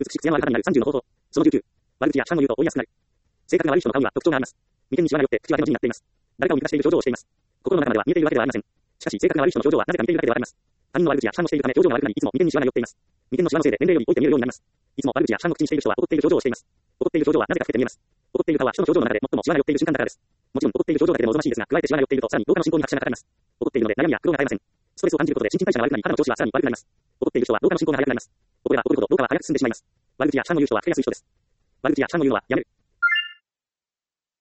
し艶のある肌になる30の方法。その19。悪口や批判を言うと追いやすくなる。正確な悪い人の顔には特徴があります。眉間にシワが寄って口は手の字になっています。誰かを満たしている表情をしています。心の中までは見えているわけではありません。しかし正確な悪い人の表情はなぜか見ているだけではあります。他人の悪口や批判をしているため表情が悪くなり、いつも眉間にシワが寄っています。眉間のシワのせいで年齢より老いて見えるようになります。いつも悪口や批判を口にしている人は怒っている表情をしています。怒っている表情はなぜか老けて見えます。怒っている顔は人の表情の中で最もシワが寄っている瞬間だからです。もちろん怒っている表情だけでもおぞましいですが、加えてシワが寄っているとさらに老化の進行に拍車がかかります。怒っているので悩みや苦労が絶えません。ストレスを感じることで新陳代謝が悪くなり、肌の調子はさらに悪くなります。怒っている人は老化の進行が早くなります。怒れば怒るほど老化は早く進んでしまいます。悪口や批判を言う人は老けやすい人です。悪口や批判を言うのはやめる。